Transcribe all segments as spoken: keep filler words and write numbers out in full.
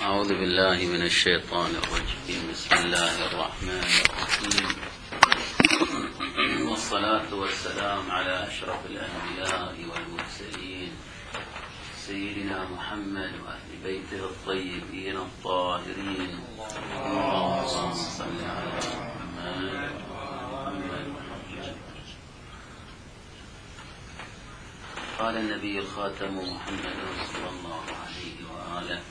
أعوذ بالله من الشيطان الرجيم. بسم الله الرحمن الرحيم، والصلاة والسلام على أشرف الأنبياء والمرسلين سيدنا محمد وأهل بيته الطيبين الطاهرين. اللهم صل على محمد محمد. قال النبي الخاتم محمد صلى الله عليه وآله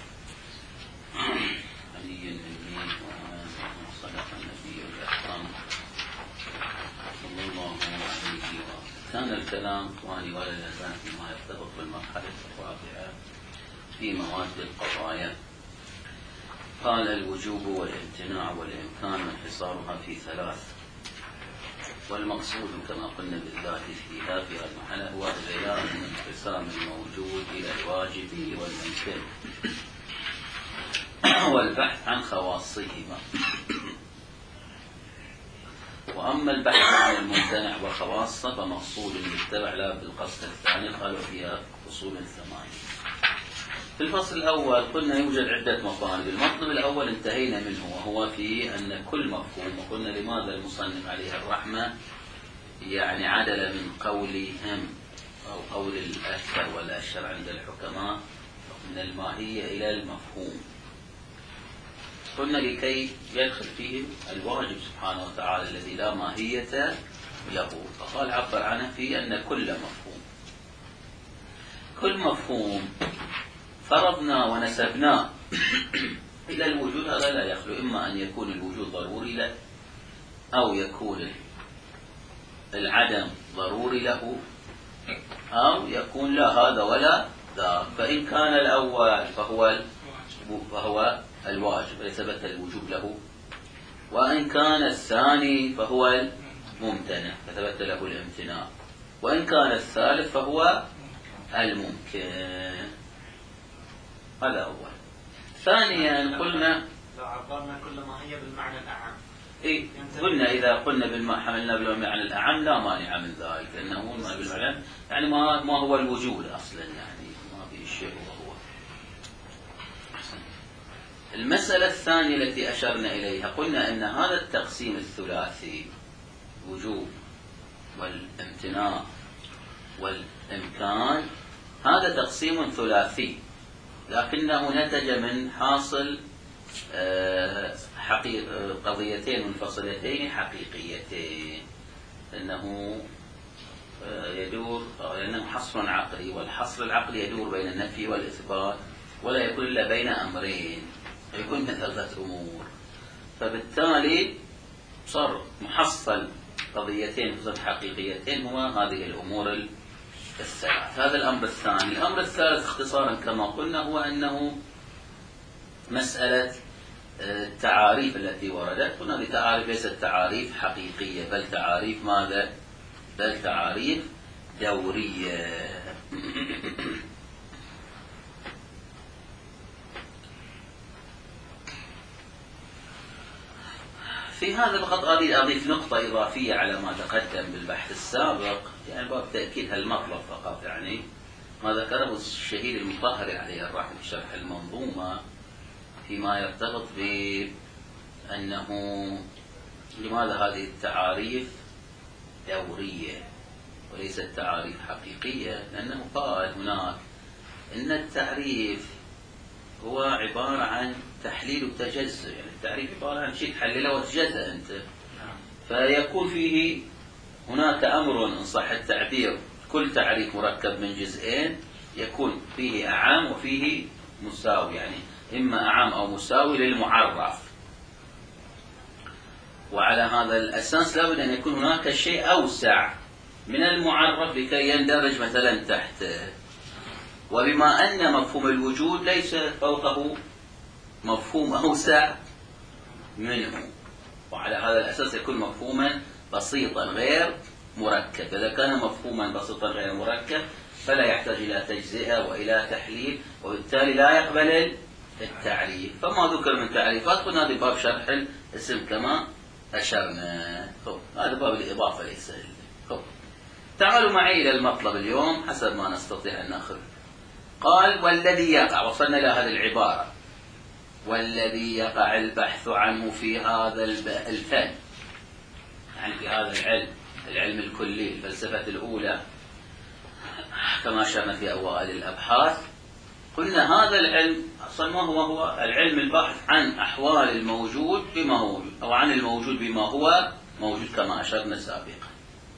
علي النبي وصدق النبي الأكرم صلى الله عليه وآله. كان الكلام إخواني ولا يزال فيما يرتبط بالمرحلة الرابعة في مواد القضايا. قال الوجوب والامتناع والإمكان انحصارها في ثلاث، والمقصود كما قلنا بالذات في هذه المرحلة هو غياب من انقسام الموجود إلى الواجب والممكن والبحث عن خواصهما. وأما البحث عن الممتنع وخواصه فمقصود بالتبع لا بالقصد الثاني. قالوا فيها أصول ثمانية. في الفصل الأول قلنا يوجد عدة مطالب. المطلب الأول انتهينا منه وهو في أن كل مفهوم، وقلنا لماذا المصنف عليه الرحمة يعني عدل من قولهم أو قول الأكثر والأشهر عند الحكماء من الماهية إلى المفهوم. قلنا لكي يدخل فيه الواجب سبحانه وتعالى الذي لا ماهية له، فقال عبر عنه في أن كل مفهوم كل مفهوم فرضنا ونسبنا إلى الوجود، هذا لا يخلو إما أن يكون الوجود ضروري له أو يكون العدم ضروري له أو يكون لا هذا ولا ذاك. فإن كان الأول فهو فهو الواجب لثبت الوجوب له، وإن كان الثاني فهو الممتنع فثبت له الامتناع، وإن كان الثالث فهو الممكن. هذا أول. ثانيا قلنا لو عبرنا كل ما هي بالمعنى الأعم. إيه قلنا إذا قلنا بالما حملنا بالمعنى الأعم لا مانع من ذلك، لأنه ما بالمعنى يعني ما ما هو الوجود أصلا، يعني ما في شيء وهو. المسألة الثانية التي أشرنا إليها قلنا أن هذا التقسيم الثلاثي وجوب والامتناع والإمكان هذا تقسيم ثلاثي، لكنه نتج من حاصل قضيتين منفصلتين حقيقيتين، أنه يدور لأنه حصر عقلي، والحصر العقلي يدور بين النفي والإثبات ولا يكون إلا بين أمرين، يكون من ثلاثة أمور. فبالتالي صار محصل قضيتين حقيقيتين هما هذه الأمور الثلاث. هذا الأمر الثاني. الأمر الثالث اختصارا كما قلنا هو أنه مسألة التعاريف التي وردت. قلنا بتعاريف ليست تعاريف حقيقية بل تعاريف ماذا؟ بل تعاريف دورية. في هذا فقط أريد أضيف نقطة إضافية على ما تقدم بالبحث السابق، يعني باب تأكيد هالمطلب فقط. يعني ما ذكره الشهيد المطهري عليه الرحمة في شرح المنظومة فيما يرتبط بأنه لماذا هذه التعاريف دورية وليست تعاريف حقيقية، لأنه قال هناك إن التعريف هو عبارة عن تحليل وتجزء. يعني التعريف عبارة عن شيء تحلله وتجزأ أنت، فيكون فيه هناك أمر إن صح التعبير كل تعريف مركب من جزئين يكون فيه أعام وفيه مساوي، يعني إما أعام أو مساوي للمعرف. وعلى هذا الأساس لابد أن يكون هناك شيء أوسع من المعرف لكي يندرج مثلا تحته. وبما أن مفهوم الوجود ليس فوقه مفهوم أوسع منه، وعلى هذا الأساس يكون مفهوما بسيطا غير مركب. إذا كان مفهوما بسيطا غير مركب فلا يحتاج إلى تجزئة وإلى تحليل، وبالتالي لا يقبل التعريف. فما ذكر من تعريفات قلنا هذا باب شرح الاسم كما أشرنا. هذا باب الإضافة ليس. تعالوا معي إلى المطلب اليوم حسب ما نستطيع أن نأخذ. قال والذي يقع، وصلنا إلى هذه العبارة والذي يقع البحث عنه في هذا الفن، يعني في هذا العلم، العلم الكلي، الفلسفة الأولى، كما شرنا في أوائل الأبحاث. قلنا هذا العلم أصلا ما هو هو العلم البحث عن أحوال الموجود بما هو موجود، أو عن الموجود بما هو موجود كما أشرنا سابقا.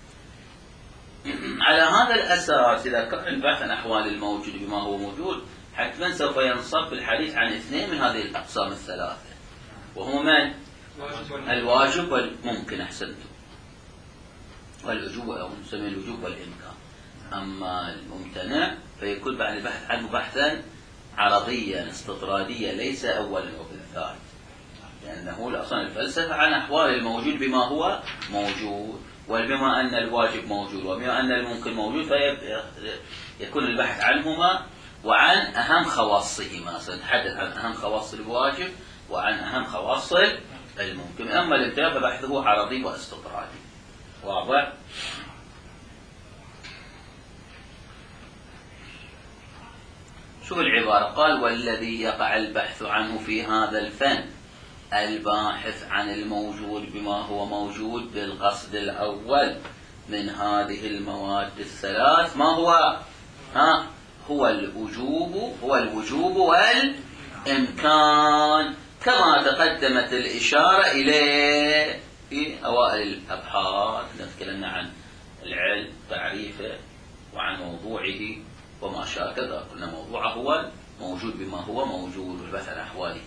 على هذا الأساس إذا كان البحث عن أحوال الموجود بما هو موجود، حتما سوف ينصب الحديث عن اثنين من هذه الأقسام الثلاثة، وهما الواجب والممكن، أحسنتم، والوجوب، أو نسميه الوجوب والإمكان. أما الممتنع فيكون بعد البحث عنه بحثا عرضيا استطراديا، ليس أولا وبالذات، لأنه أصلا الفلسفة عن أحوال الموجود بما هو موجود، وبما أن الواجب موجود وبما أن الممكن موجود فيكون البحث عنهما وعن أهم خواصهما. سنتحدث عن أهم خواص الواجب وعن أهم خواص الممكن. أما الامتناع فبحثه عرضي واستطرادي. واضح؟ شوف العبارة، قال والذي يقع البحث عنه في هذا الفن الباحث عن الموجود بما هو موجود بالقصد الأول من هذه المواد الثلاث، ما هو؟ ها هو الوجوب، هو الوجوب والإمكان، كما تقدمت الإشارة إليه في أوائل الأبحاث. تكلمنا عن العلم، تعريفه، وعن موضوعه وما شاكل. قلنا موضوعه هو موجود بما هو موجود والبحث عن أحواله.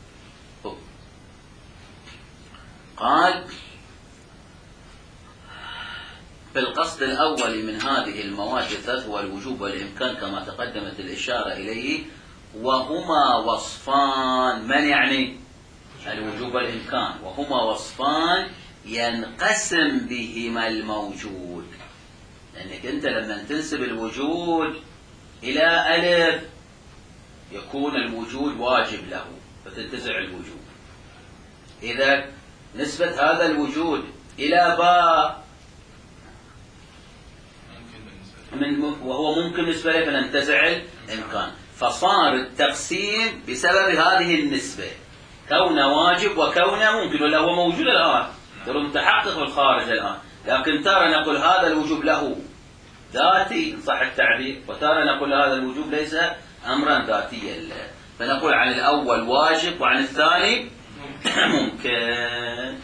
قال بالقصد الأول من هذه المواد الثلاث هو الوجوب والإمكان كما تقدمت الإشارة إليه، وهما وصفان. من يعني الوجوب والإمكان؟ وهما وصفان ينقسم بهما الموجود. لأنك أنت لما تنسب الوجود إلى ألف يكون الوجود واجب له فتنتزع الوجوب. إذا نسبة هذا الوجود إلى باء من وهو ممكن بالنسبة له فننتزع الإمكان. فصار التقسيم بسبب هذه النسبة، كونه واجب وكونه ممكن، ولا هو موجود الآن ترى متحقق في الخارج الآن، لكن ترى نقول هذا الوجوب له ذاتي إن صح التعبير، وترى نقول هذا الوجوب ليس أمرا ذاتيا له، فنقول عن الأول واجب وعن الثاني ممكن.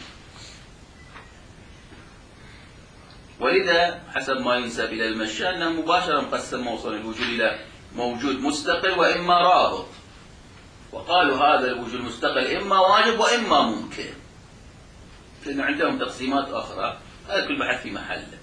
ولذا حسب ما ينسب إلى المشي أنه مباشرة مقسم موصل الوجود إلى موجود مستقل وإما رابط، وقالوا هذا الوجود مستقل إما واجب وإما ممكن، لأن عندهم تقسيمات أخرى، هذا كل بحث في محله.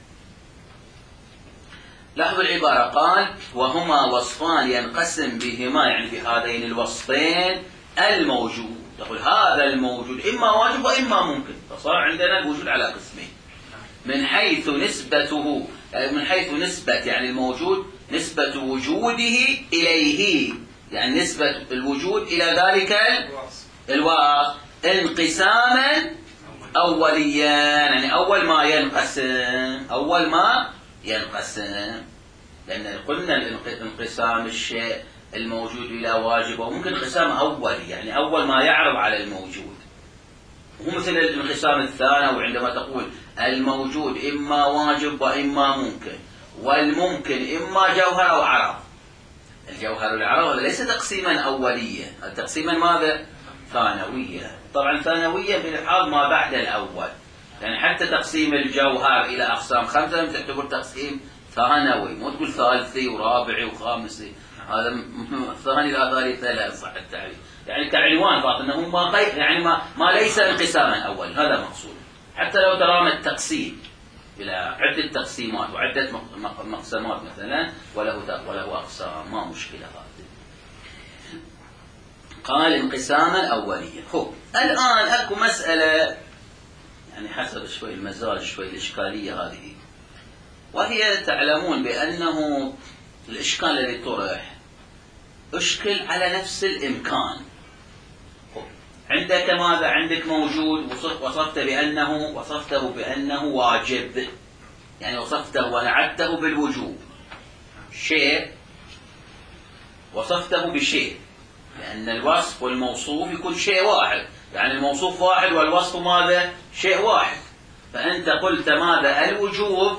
لاحظوا العبارة، قال وهما وصفان ينقسم بهما، يعني في هذين الوصفين الموجود. تقول هذا الموجود إما واجب وإما ممكن، فصار عندنا الوجود على قسمين، من حيث نسبته، من حيث نسبة يعني الموجود نسبة وجوده إليه، يعني نسبة الوجود إلى ذلك الوصف انقساما أوليا، يعني أول ما ينقسم، أول ما ينقسم، لأن قلنا الانقسام الشيء الموجود إلى واجب وممكن انقسام أولي، يعني أول ما يعرض على الموجود، وهو مثل الانقسام الثانوي عندما تقول الموجود إما واجب وإما ممكن، والممكن إما جوهر أو عرض. الجوهر والعرض هذا ليس تقسيما أوليا، تقسيما ماذا؟ ثانويا. طبعا ثانويا في الحال ما بعد الأول، يعني حتى تقسيم الجوهر إلى أقسام خمسة تعتبر تقسيم ثانوي، مو تقول ثالثي ورابعي وخامسي، هذا ثاني لا ثالث لا صح التعريف، يعني كعنوان فقط انه ما يعني ما, ما ليس انقساما اول، هذا مقصود. حتى لو ترام التقسيم الى عده تقسيمات وعده مقسمات مثلا وله وله اقسام، ما مشكله هذه. قال انقساما اوليا. خب الان اكو مساله يعني حسب شوي المزاج شوي الاشكاليه هذه، وهي تعلمون بانه الاشكال الذي طرح اشكل على نفس الامكان. عندك ماذا؟ عندك موجود وصفت بأنه وصفته بأنه واجب، يعني وصفته ونعته بالوجوب، شيء وصفته بشيء، لأن الوصف والموصوف يكون شيء واحد، يعني الموصوف واحد والوصف ماذا؟ شيء واحد. فأنت قلت ماذا؟ الوجوب،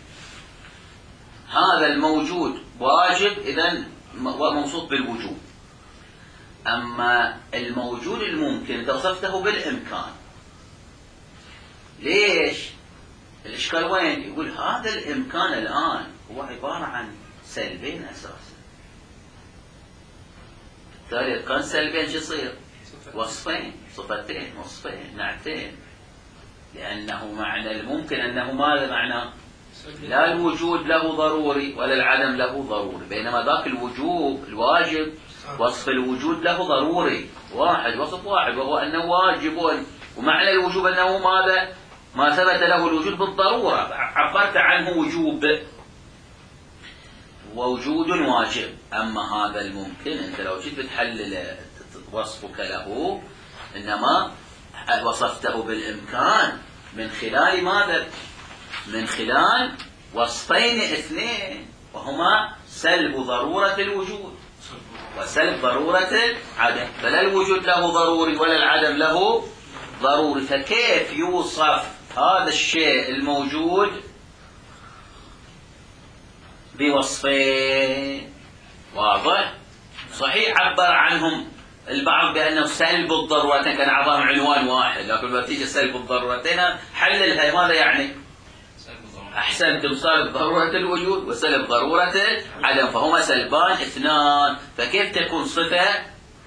هذا الموجود واجب، إذن موصوف بالوجوب. أما الموجود الممكن أنت وصفته بالإمكان. ليش؟ الإشكال وين؟ يقول هذا الإمكان الآن هو عبارة عن سلبين أساسا. بالتالي كان سلبين شو يصير؟ وصفين، صفتين، وصفين، نعتين. لأنه معنى الممكن أنه ماذا معناه؟ لا الوجود له ضروري ولا العدم له ضروري، بينما ذاك الوجوب الواجب وصف الوجود له ضروري واحد، وصف واحد، وهو أنه واجب. ومعنى الوجوب أنه ماذا؟ ما ثبت له الوجود بالضرورة، عبرت عنه وجوب، ووجود واجب. أما هذا الممكن أنت لو جيت بتحلل وصفك له إنما وصفته بالإمكان من خلال ماذا؟ من خلال وصفين اثنين، وهما سلب ضرورة الوجود وسلب ضرورة العدم. فلا الوجود له ضروري ولا العدم له ضروري. فكيف يوصف هذا الشيء الموجود بوصفين؟ واضح؟ صحيح عبر عنهم البعض بأنه سلب الضرورتين، كان عبارة عن عنوان واحد، لكن لما تيجي سلب الضرورتين حللها ماذا يعني؟ أحسنتم، سلب ضرورة الوجود وسلب ضرورة العدم، فهما سلبان اثنان. فكيف تكون صفة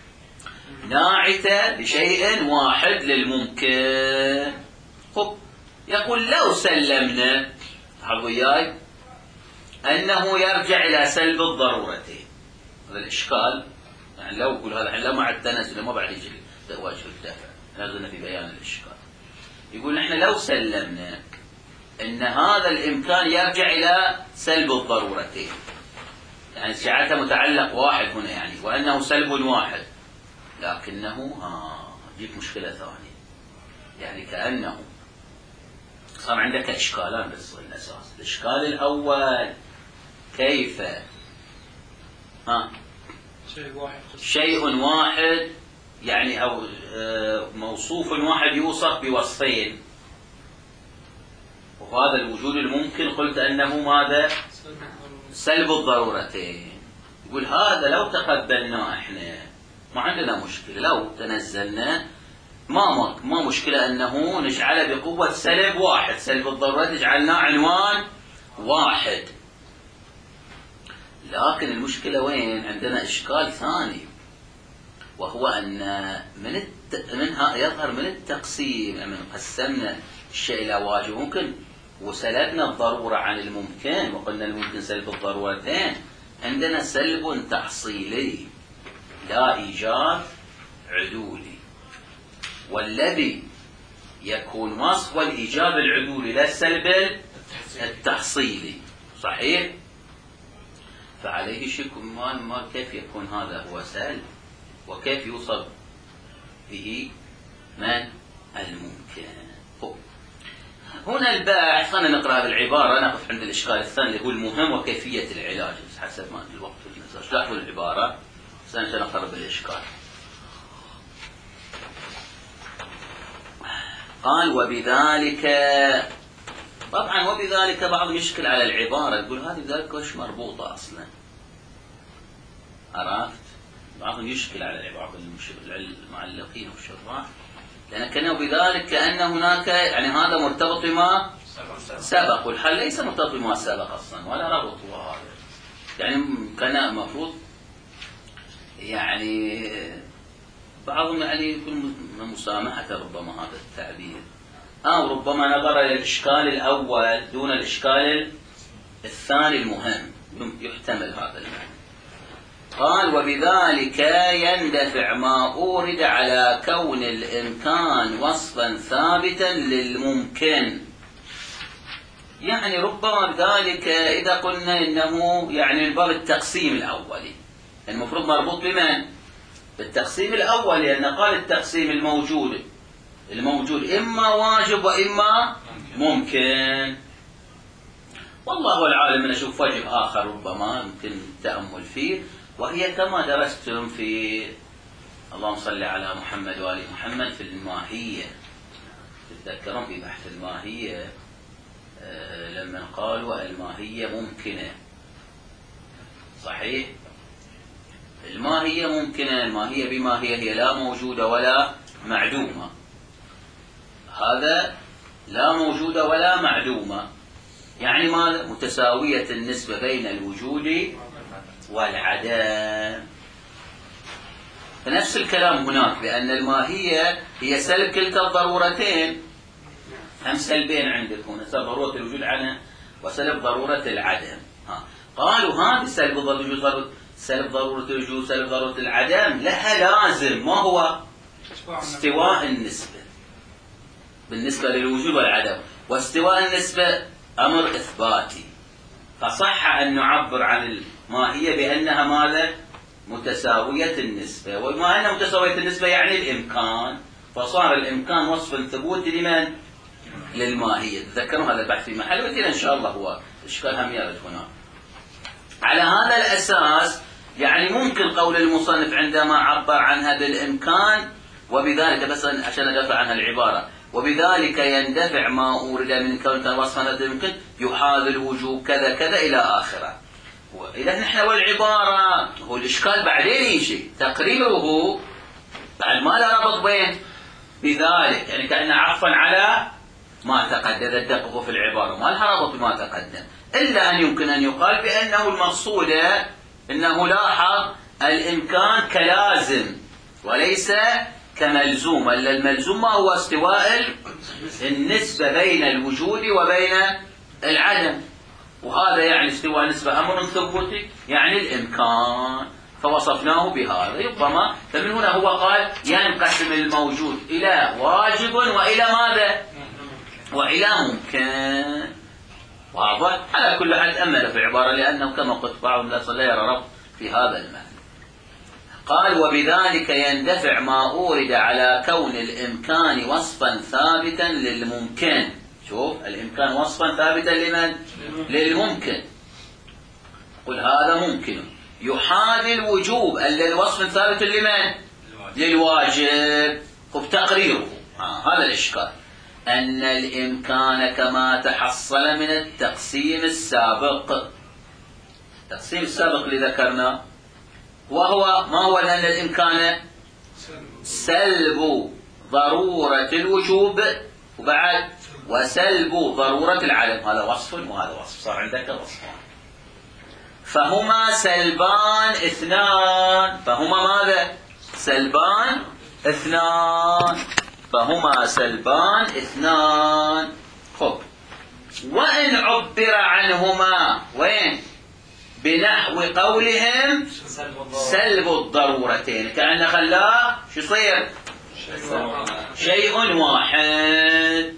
ناعتة لشيء واحد للممكن؟ خب يقول لو سلمنا حظ وياي أنه يرجع إلى سلب الضرورتين، هذا الإشكال. يعني لو يقول هذا لا مع التنازل ما بعد يجي واجب الدفع، نزلنا في بيان الإشكال. يقول نحن لو سلمنا أن هذا الإمكان يرجع إلى سلب الضرورتين، يعني جعلته متعلق واحد هنا يعني، وأنه سلب واحد، لكنه آه جيك مشكلة ثانية، يعني كأنه صار عندك إشكالان بس الأساس. الإشكال الأول كيف ها شيء واحد شيء واحد يعني أو موصوف واحد يوصف بوصفين، وهذا الوجود الممكن قلت أنه ماذا؟ سلب الضرورتين. يقول هذا لو تقبلنا احنا ما عندنا مشكلة، لو تنزلنا ما ما مشكلة أنه نجعله بقوة سلب واحد، سلب الضرورات جعلناه عنوان واحد. لكن المشكلة وين؟ عندنا إشكال ثاني، وهو أن من الت... منها يظهر من التقسيم، من قسمنا الشيء إلى واجب ممكن وسلبنا الضرورة عن الممكن، وقلنا الممكن سلب الضرورتين، عندنا سلب تحصيلي لا إيجاب عدولي، والذي يكون وصف والإيجاب العدولي لا السلب التحصيلي. صحيح؟ فعليه شك ما ما كيف يكون هذا هو سلب، وكيف يوصف به من الممكن. هنا الباحث، خلينا نقرأ بالعبارة، نقف عند الإشكال الثاني اللي هو المهم وكيفية العلاج، بس حسب ما الوقت والمساج. لاحظوا العبارة سنقرأ بالإشكال. قال وبذلك، طبعا وبذلك بعض يشكل على العبارة، يقول هذه ذلك وش مربوطة أصلا، عرفت؟ بعضهم يشكل على العبارة المعلقين والشراح، لأن كانوا بذلك كأن هناك يعني هذا مرتبط بما سبق، والحل ليس مرتبط بما سبق أصلا ولا ربط هذا، يعني كان المفروض يعني بعضهم يعني يكون مسامحة ربما هذا التعبير، أو ربما نظر إلى الإشكال الأول دون الإشكال الثاني المهم، يحتمل هذا المعنى. قال وبذلك يندفع ما أورد على كون الإمكان وصفا ثابتا للممكن. يعني ربما بذلك إذا قلنا إنه يعني من باب التقسيم الأولي، المفروض مربوط بمن؟ بالتقسيم الأول، لأن قال التقسيم الموجود الموجود إما واجب وإما ممكن. والله العالم أنا أشوف وجه آخر ربما يمكن التأمل فيه، وهي كما درستم في اللهم صل على محمد وآل محمد في الماهية. تتذكرون في بحث الماهية لما قالوا الماهية ممكنة، صحيح؟ الماهية ممكنة، الماهية بما هي هي لا موجودة ولا معدومة. هذا لا موجودة ولا معدومة يعني ماذا؟ متساوية النسبة بين الوجود والعدم. فنفس الكلام هناك، بأن الماهية هي سلب كلتا الضرورتين، هم سلبين عندك هنا، سلب ضرورة الوجود عنها وسلب ضرورة العدم. ها. قالوا هذه سلب الوجود، سلب ضرورة الوجود، سلب ضرورة العدم لها لازم، ما هو؟ استواء النسبة بالنسبة للوجود والعدم، واستواء النسبة أمر إثباتي. فصح أن نعبر عن الماهية بأنها ماذا؟ متساوية النسبة، وما أنها متساوية النسبة يعني الإمكان، فصار الإمكان وصفا ثبوتي لمن؟ للماهية. تذكروا هذا البحث في محل وثيرا إن شاء الله، هو إشكال هم يرد هنا. على هذا الأساس يعني ممكن قول المصنف عندما عبر عنها بالإمكان، وبذلك بس عشان أدافع عنها العبارة، وبذلك يندفع ما أورد من كون وصفا يمكن يحاذ الوجوب كذا كذا إلى آخره. إذا نحن والعبارة هو الإشكال بعدين يجي تقريره بعد ما لا ربط بين بذلك، يعني كأنه عطفا على ما تقدم. الدقق في العبارة ما لها ربط بما تقدم، إلا أن يمكن أن يقال بأنه المقصود أنه لاحظ الإمكان كلازم وليس كملزوم، إلا الملزوم ما هو استواء النسبة بين الوجود وبين العدم، وهذا يعني استواء النسبة أمر ثبوتي يعني الإمكان، فوصفناه بهذا. ربما فمن هنا هو قال ينقسم الموجود إلى واجب وإلى ماذا؟ وإلى ممكن. واضح؟ على كل حال تأمل في العبارة، لأنه كما قلت بعض الناس لا يرى ربط في هذا المعنى. قال وبذلك يندفع ما أورد على كون الإمكان وصفا ثابتا للممكن. شوف، الإمكان وصفا ثابتا لمن؟ للممكن. قل هذا ممكن يحاذي الوجوب الوصف ثابت لمن؟ للواجب. خب تقريره آه هذا الإشكال، أن الإمكان كما تحصل من التقسيم السابق. التقسيم السابق اللي ذكرنا وهو ما هو؟ لأن الإمكان سلب ضرورة الوجوب وبعد وسلب ضرورة العدم. هذا وصف وهذا وصف، صار عندك وصفان، فهما سلبان اثنان. فهما ماذا؟ سلبان اثنان. فهما سلبان اثنان. خب، وإن عبر عنهما وين؟ بنحو قولهم سلب الضرورتين، كأن خلاه شو يصير؟ شيء واحد.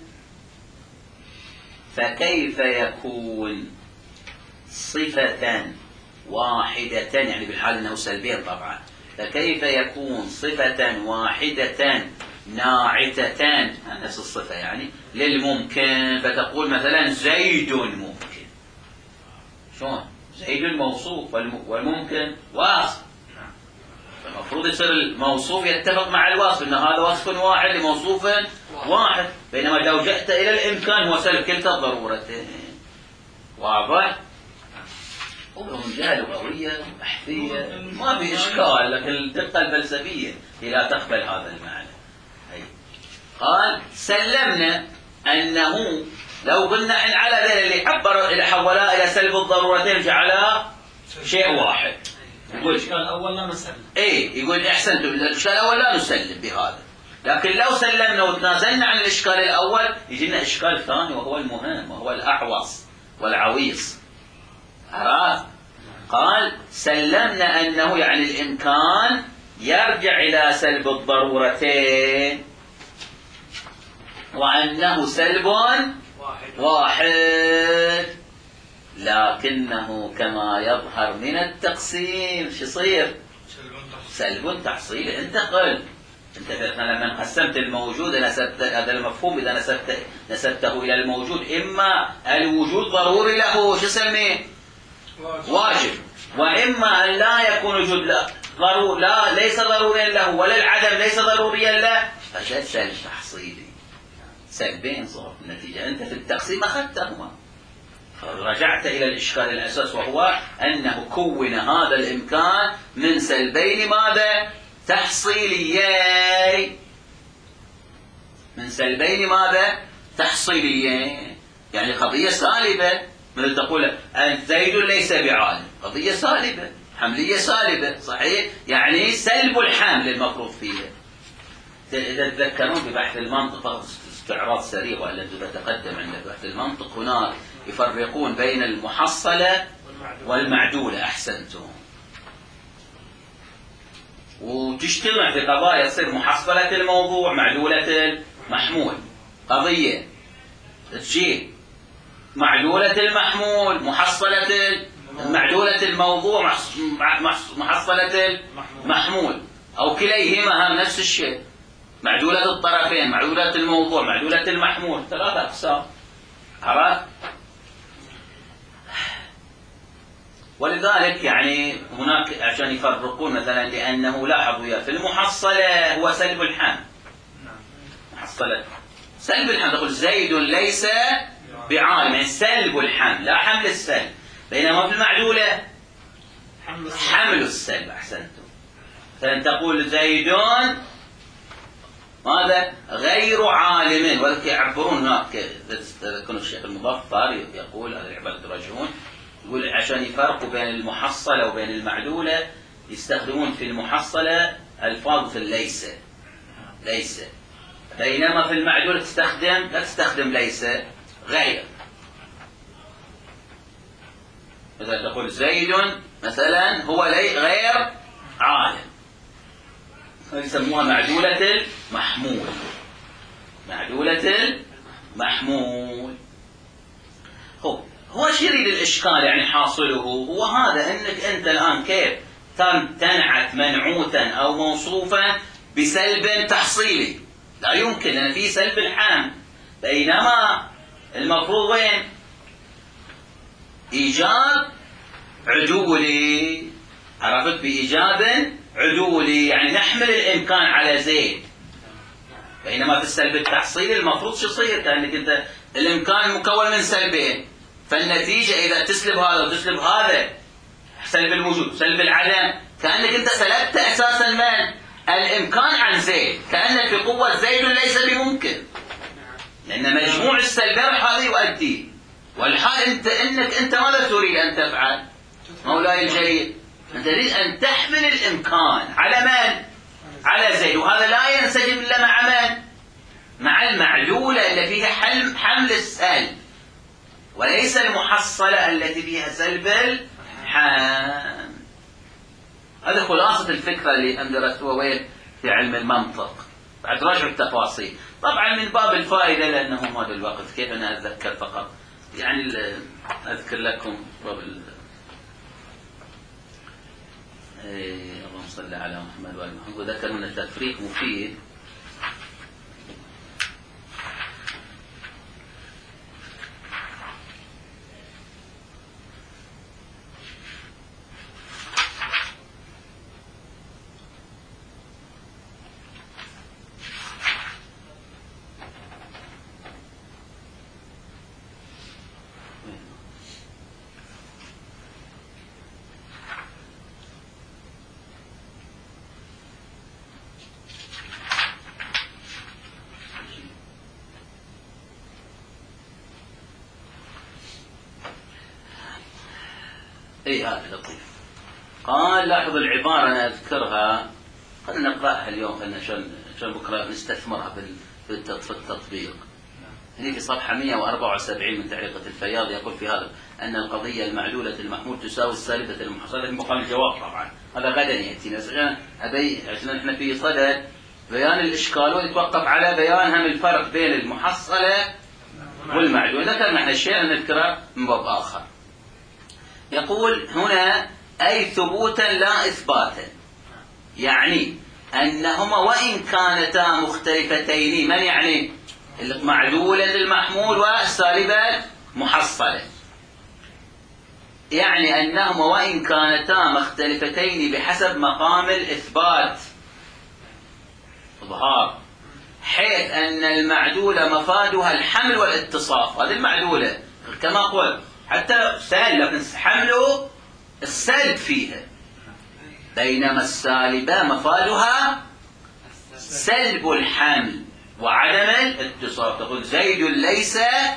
فكيف يكون صفة واحدة، يعني بالحال أنه سلبين طبعا، فكيف يكون صفة واحدة ناعتة نفس الصفة يعني للممكن؟ فتقول مثلا زيد ممكن. شلون؟ زيد موصوف والممكن واصف، المفروض يصير الموصوف يتفق مع الواصف أن هذا وصف واحد لموصوف واحد، بينما لو جئت إلى الإمكان هو سلب كلتا الضرورتين. واضح؟ ومن جهة لغوية بحثية ما في إشكال، لكن الدقة الفلسفية هي لا تقبل هذا المعنى. قال سلمنا أنه لو قلنا إن على ذلك اللي عبر إلى حولا إلى سلب الضرورتين جعلها شيء واحد، يقول الإشكال الأول لا نسلم. إيه، يقول أحسنت، الإشكال الأول لا نسلم بهذا، لكن لو سلمنا وتنازلنا عن الإشكال الأول يجينا إشكال ثاني وهو المهم وهو الأحوص والعويص. عرفت؟ قال سلمنا أنه يعني الإمكان يرجع إلى سلب الضرورتين، وأنه سلب واحد، لكنه كما يظهر من التقسيم شو يصير؟ سلب تحصيل. انتقل انت لما قسمت الموجود نسبت هذا المفهوم، اذا نسبت نسبته الى الموجود، اما الوجود ضروري له شو اسميه؟ واجب، واما ان لا يكون وجود له ضرور لا ليس ضروريا له ولا العدم ليس ضروريا له، فجد سلب تحصيلي، سلبين صار النتيجة. أنت في التقسيم أخذتهما، فرجعت إلى الإشكال الأساس، وهو أنه كون هذا الإمكان من سلبين ماذا؟ تحصيليين. من سلبين ماذا؟ تحصيليين، يعني قضية سالبة، مثل تقول أن زيد ليس بعالم، قضية سالبة، حملية سالبة، صحيح؟ يعني سلب الحمل المفروض فيها. إذا تذكرون ببحث المنطق، استعراض سريع وألا تتقدم عند بحث المنطق، هنا يفرقون بين المحصلة والمعدولة. أحسنتم. وتجتمع في قضايا تصير محصلة الموضوع معدولة المحمول، قضية تجي معدولة المحمول محصلة معدولة الموضوع محصلة المحمول، أو كليهما هم نفس الشيء، معدولة الطرفين، معدولة الموضوع، معدولة المحمول، ثلاثة أقسام. عرفت؟ ولذلك يعني هناك عشان يفرقون مثلا، لأنه لاحظوا في المحصلة هو سلب الحمل، محصلة سلب الحمل، تقول زيد ليس بعالم، يعني سلب الحمل لا حمل السلب، بينما في المعدولة حمل السلب. أحسنتم. فأن تقول زيد ماذا؟ غير عالم، ولكن يعبرون هناك، تذكرون الشيخ المظفر يقول هذا العبارة تراجعون، يقول عشان يفرقوا بين المحصلة وبين المعدولة يستخدمون في المحصلة ألفاظ ليس ليس، بينما في المعدولة تستخدم لا تستخدم ليس، غير. مثلا تقول زيد مثلا هو غير عالم، يسموها معدولة المحمول، معدولة المحمول. هو هو شريد الإشكال يعني حاصله هو هذا، أنك أنت الآن كيف تنعت منعوتا أو موصوفا بسلب تحصيلي، لا يمكن، أن في سلب الحمل، بينما المفروض وين؟ إيجاب عدولي. عرفت؟ بإيجاب عدولي، يعني نحمل الإمكان على زيد، بينما في السلب التحصيلي المفروض شو يصير؟ كأنك أنت الإمكان مكون من سلبين، فالنتيجة إذا تسلب هذا وتسلب هذا، سلب الوجود سلب العدم، كأنك أنت سلبت أساسا من الإمكان عن زيد، كأنك في قوة زيد ليس بممكن، لأن مجموع السلبين هذا يؤدي. والحال أنت إنك أنت ماذا تريد أن تفعل مولاي الجليل؟ أنت تريد أن تحمل الإمكان على من؟ على زيد، وهذا لا ينسجم إلا مع من؟ مع المعدولة اللي فيها حمل, حمل السلب، وليس المحصلة التي فيها سلب الحمل. هذه خلاصة الفكرة اللي أندرسوها وين؟ في علم المنطق. بعد راجعوا التفاصيل طبعا من باب الفائدة، لأنه ما الوقت كيف أنا أتذكر فقط، يعني أذكر لكم باب ال... إيه اللهم صل على محمد وآل محمد. وذكر أن التفريق مفيد. اي هذا لطيف. قال لاحظ العبارة أنا أذكرها، خلينا نقرأها اليوم، خلينا عشان بكرة نستثمرها في التطبيق. هنا في صفحة مئة وأربعة وسبعين من تعليقة الفياض يقول في هذا أن القضية المعلولة المحمول تساوي السالبة المحصلة في مقام الجواب. طبعا هذا غدا يأتينا، عشان أبي عشان احنا في صدد بيان الإشكال ويتوقف على بيان هم الفرق بين المحصلة والمعلولة. ذكرنا احنا الشيء نذكره من باب آخر. يقول هنا أي ثبوتا لا إثباتا، يعني أنهما وإن كانتا مختلفتين، من يعني معدولة المحمول والسالبة محصلة، يعني أنهما وإن كانتا مختلفتين بحسب مقام الإثبات إظهار، حيث أن المعدولة مفادها الحمل والاتصاف، هذه المعدولة كما قلت حتى سهل لكن حمله السلب فيها، بينما السالبة مفادها سلب الحمل وعدم الاتصاف. تقول زيد ليس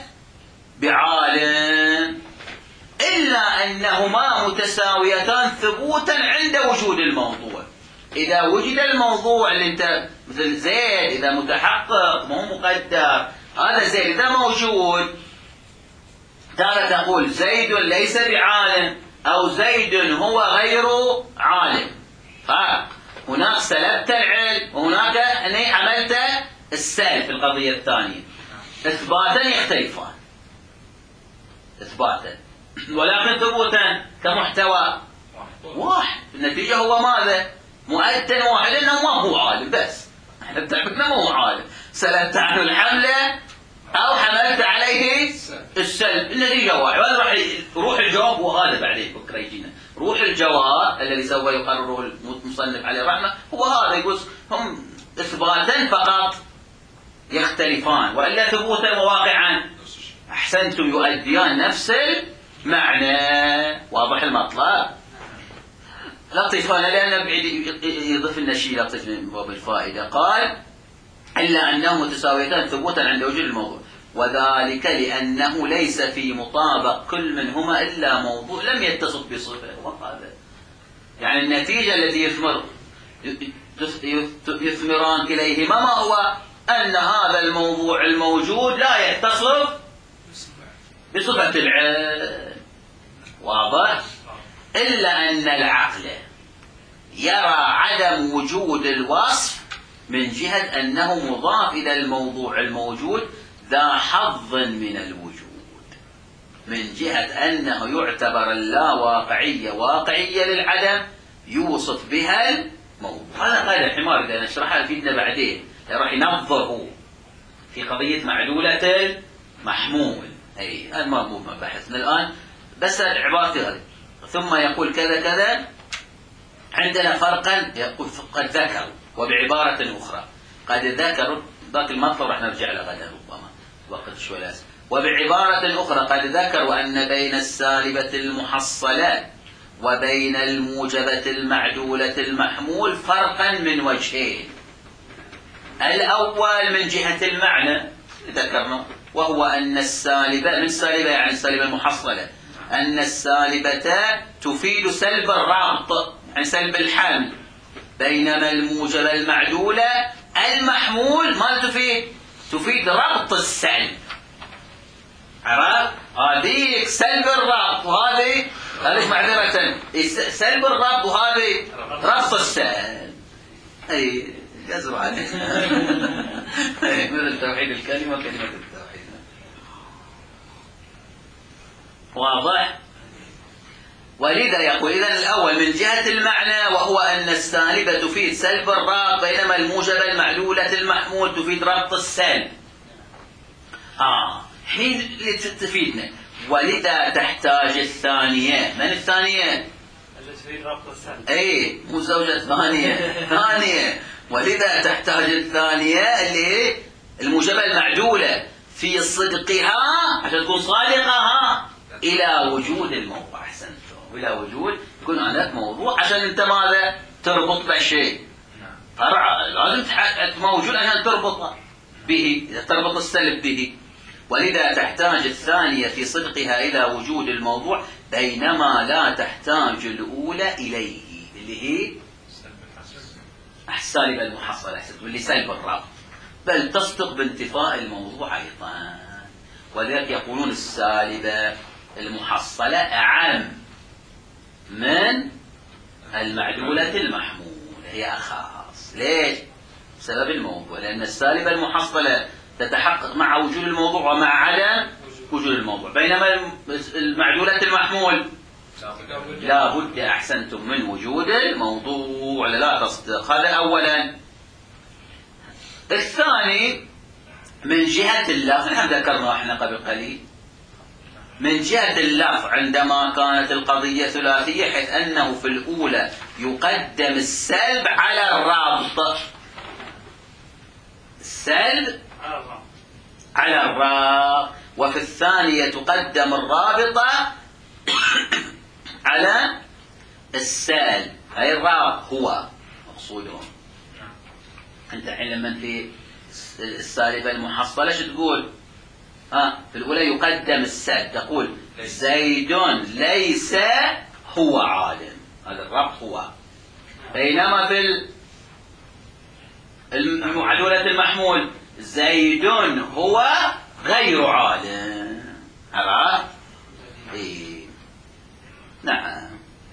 بعالم، إلا أنهما متساويتان ثبوتا عند وجود الموضوع. إذا وجد الموضوع اللي انت مثل زيد إذا متحقق مو مقدر، هذا زيد إذا موجود تارة تقول زيد ليس بعالم أو زيد هو غير عالم، فرق. هناك سلبت العلم وهناك أني عملت السلب في القضية الثانية. إثباتا يختلفان إثباتا، ولكن ثبوتا كمحتوى واحد. النتيجة هو ماذا؟ مؤذن واحد انه ما هو عالم، بس احنا بتعبدنا ما هو عالم، سلبت عنه الحملة او حملت عليه السلب، النتيجة واحد. وهذا راح روح الجواب، وهذا بعدين بكره يجينا روح الجواب الذي سوف يقرره المصنف عليه رحمه، هو هذا يقول هم اثباتا فقط يختلفان، والا ثبوتا وواقعا احسنتم يؤديان نفس المعنى. واضح المطلب؟ لطيف هنا لأن يضيف لنا شيء لطيف من باب الفائدة. قال إلا أنه متساويتان ثبوتا عند وجود الموضوع، وذلك لأنه ليس في مطابق كل منهما إلا موضوع لم يتصف بصفة. وهذا يعني النتيجة التي يثمر يثمران كليهما ما هو؟ أن هذا الموضوع الموجود لا يتصف بصفة العلم. واضح؟ إلا أن العقل يرى عدم وجود الوصف من جهة أنه مضاف إلى الموضوع الموجود ذا حظ من الوجود، من جهة أنه يعتبر اللا واقعية واقعية للعدم يوصف بها الموضوع. هذا قال الحمار إذا نشرحها يفيدنا بعدين، راح ينظره في قضية معلولة المحمول. أي هذا ما هو بحثنا الآن، بس عبارتي هذه. ثم يقول كذا كذا، عندنا فرقا يقول قد ذكروا، وبعبارة أخرى قد ذكروا، ذاك المطلب راح نرجع له غدا ربما وقت شوي لازم. وبعبارة أخرى قد ذكروا أن بين السالبة المحصلة وبين الموجبة المعدولة المحمول فرقا من وجهين. الأول من جهة المعنى ذكرنا، وهو أن السالبة من السالبة يعني السالبة المحصلة، أن السالبة تفيد سلب الرابط يعني سلب الحمل، بينما الموجبة المعدولة المحمول ما تفيد تفيد ربط السلب. عرفت؟ هذيك سلب الربط وهذه هذه معذرة سلب الربط وهذه ربط السلب. أي جزر عليك مثل توحيد الكلمة كلمة التوحيد. واضح؟ ولذا يقول إذن الأول من جهة المعنى، وهو أن السالبة تفيد سلب الرابط، بينما الموجبة المعلولة المحمول تفيد ربط السلب. آه حين تفيدنا. ولذا تحتاج الثانية، من الثانية؟ التي تفيد ربط السلب. أي مو زوجة ثانية ثانية. ولذا تحتاج الثانية اللي هي الموجبة المعدولة في صدقها عشان تكون صادقة إلى وجود الموضوع. أحسنتم، إلى وجود يكون هناك موضوع عشان أنت ماذا تربط بالشيء. فرع لازم موجود عشان تربط به، تربط السلب به. ولذا تحتاج الثانية في صدقها إلى وجود الموضوع، بينما لا تحتاج الأولى إليه اللي هي السالبة المحصلة واللي سلب الرابط، بل تصدق بانتفاء الموضوع أيضا. ولذلك يقولون السالبة المحصلة أعم من المعدولة المحمولة، هي أخص. ليش؟ بسبب الموضوع، لأن السالبة المحصلة تتحقق مع وجود الموضوع ومع عدم وجود الموضوع، بينما المعدولة المحمول لا بد أحسنتم من وجود الموضوع لا تصدق. هذا أولا. الثاني من جهة الله، نحن ذكرنا احنا قبل قليل من جهة اللفظ عندما كانت القضية ثلاثية، حيث أنه في الأولى يقدم السلب على الرابط، السلب على الرابط، وفي الثانية تقدم الرابطة على السالب، أي الرابط هو مقصودهم. أنت الحين لما في السالبة المحصلة شو تقول؟ ها في الأولى يقدم السلب، تقول زيد ليس هو عالم، هذا الربط هو. بينما في المعلولة المحمول زيد هو غير عالم. عرفت؟ إيه. نعم.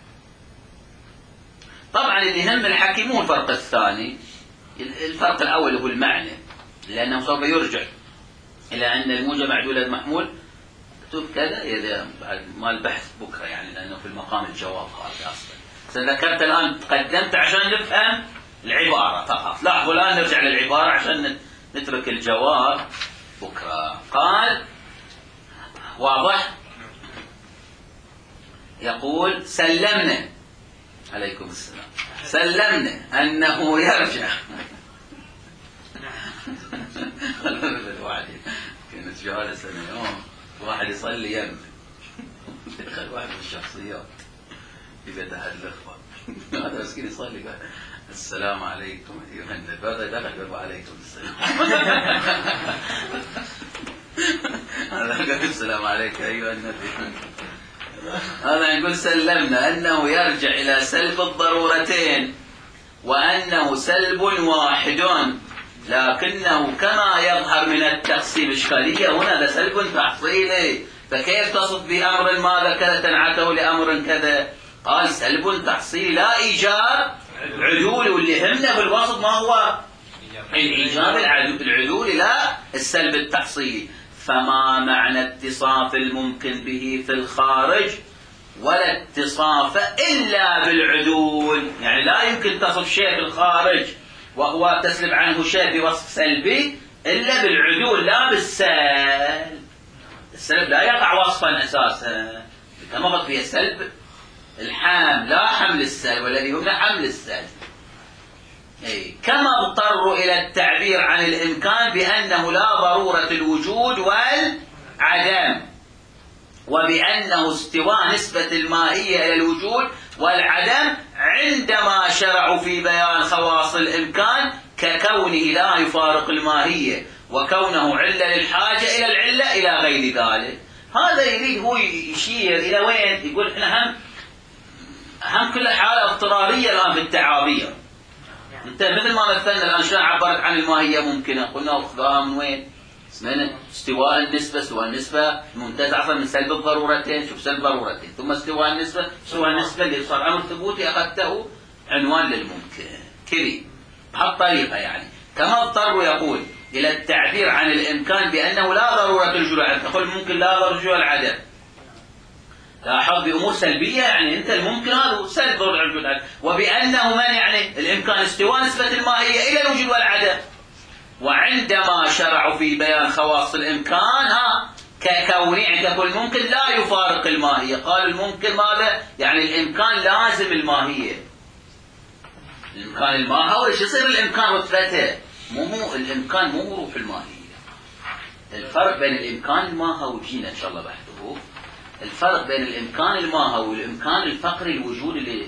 طبعا اللي يهم الحكي مو الفرق الثاني، الفرق الأول هو المعنى، لأنه سوف يرجع إلى أن الموجب معدولة المحمول تكتب كذا إذا ما البحث بكرة، يعني لأنه في المقام الجواب هذا أصلا. سذكرت الآن تقدمت عشان نفهم العبارة فقط. لاحظوا الآن نرجع للعبارة عشان نترك الجواب بكرة. قال واضح؟ يقول سلمنا، عليكم السلام، سلمنا أنه يرجع. الواحد كانت جالسة يوم واحد يصلي يم دخل واحد من الشخصيات في فتح الإخوة، هذا مسكين يصلي قال السلام عليكم أيها النبي، هذا دخل قال وعليكم السلام. هذا قال السلام عليك أيها النبي. هذا يقول سلمنا أنه يرجع إلى سلب الضرورتين، وأنه سلب واحد، لكنه كما يظهر من التقسيم إشكالية هنا ده سلب تحصيلي، فكيف تصف بأمر ماذا كذا تنعته لأمر كذا؟ قال سلب تحصيلي لا إيجاب عدول، واللي همنا في الوسط ما هو الإيجاب العدول لا السلب التحصيلي. فما معنى اتصاف الممكن به في الخارج ولا اتصاف إلا بالعدول؟ يعني لا يمكن تصف شيء في الخارج وهو تسلب عنه شيء بوصف سلبي إلا بالعدول لا بالسلب. السلب لا يقع وصفا أساسا، كما قلت فيه السلب الحام لا حمل السلب، والذي هو حمل السلب. أي. كما اضطروا إلى التعبير عن الإمكان بأنه لا ضرورة الوجود والعدم، وبأنه استواء نسبة الماهية إلى الوجود والعدم عندما شرعوا في بيان خواص الإمكان ككونه لا يفارق الماهية، وكونه علة للحاجة إلى العلة إلى غير ذلك. هذا يريد هو يشير إلى وين؟ يقول إحنا هم هم كل حالة اضطرارية الآن في التعابير. انت مثل ما مثلنا الآن شلون عبرت عن الماهية ممكنة، قلنا أخذها من وين؟ من استواء النسبة، استواء النسبة منتزعة من سلب الضرورتين، شوف سلب ضرورتين، ثم استواء النسبة، استواء النسبة اللي صار أمر ثبوتي أخذته عنوان للممكن كذي بهالطريقة. يعني كما اضطروا يقول إلى التعبير عن الإمكان بأنه لا ضرورة الوجود والعدم، تقول ممكن لا ضرورة الوجود والعدم، لاحظ بأمور سلبية، يعني أنت الممكن هذا سلب ضرورة الوجود والعدم، وبأنه من يعني الإمكان استواء نسبة الماهية إلى الوجود والعدم. وعندما شرعوا في بيان خواص الإمكان ها ككوني تقول ممكن لا يفارق الماهية، قال الممكن ماذا؟ يعني الإمكان لازم الماهية، الإمكان الماهوي ايش يصير الإمكان رتبته؟ مو مو الإمكان مو روح الماهية. الفرق بين الإمكان الماهوي جينا إن شاء الله بحثه، الفرق بين الإمكان الماهوي والإمكان الفقري الوجود اللي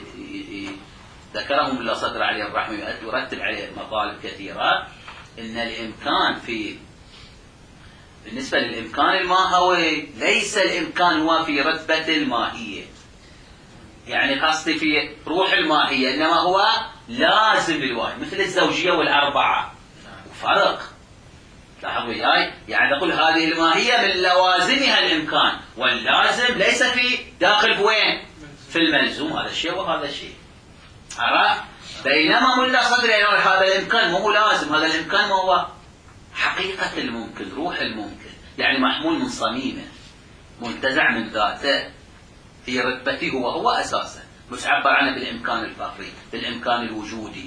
ذكرهم الله صدر عليه الرحمة يرتب عليه مطالب كثيرة. إن الإمكان في بالنسبة للإمكان الماهوي ليس الإمكان هو في رتبة الماهية، يعني قصدي في روح الماهية، إنما هو لازم بالواحد مثل الزوجية والأربعة، وفرق. لاحظوا وياي، يعني تقول هذه الماهية من لوازمها الإمكان، واللازم ليس في داخل وين؟ في الملزوم، هذا الشيء وهذا الشيء. عرفت؟ بينما ملا صدر يعني هذا الإمكان مو لازم، هذا الإمكان ما هو حقيقة الممكن، روح الممكن، يعني محمول من صميمه، منتزع من ذاته، في رتبته وهو أساسا، مش عبر عنه بالإمكان الفقري، بالإمكان الوجودي.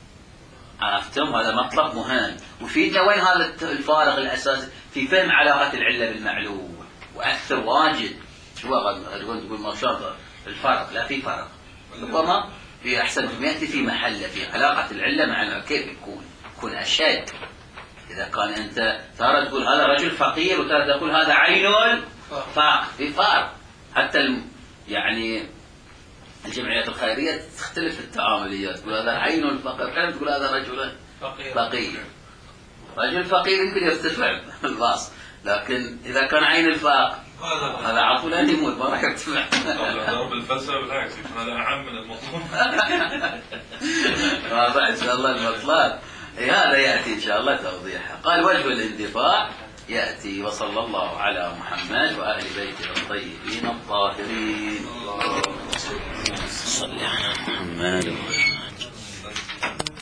عرفتم؟ هذا مطلب مهم، وفي وين هذا الفارق الأساسي في فهم علاقة العلة بالمعلول، وأكثر واجد. شو تقول تقول ما شرط الفرق؟ لا، في فرق. ربما في أحسن يأتي في محله، في علاقة العلة مع كيف يكون يكون أشد. إذا كان أنت ترى تقول هذا رجل فقير وترى تقول هذا عين فقر، في فرق. حتى الم... يعني الجمعيات الخيرية تختلف في التعامليات، تقول هذا عين الفقر، كلام تقول هذا رجل فقير. فقير رجل فقير يمكن يرتفع الباص، لكن إذا كان عين الفقر هذا عفوا لا يموت ما راح يرتفع. ضرب الفلسفة بالعكس هذا أعم من المطلوب. واضح إن شاء الله المطلب هذا يأتي إن شاء الله توضيحه. قال وجه الاندفاع يأتي. وصلى الله على محمد وأهل بيته الطيبين الطاهرين. صل على محمد.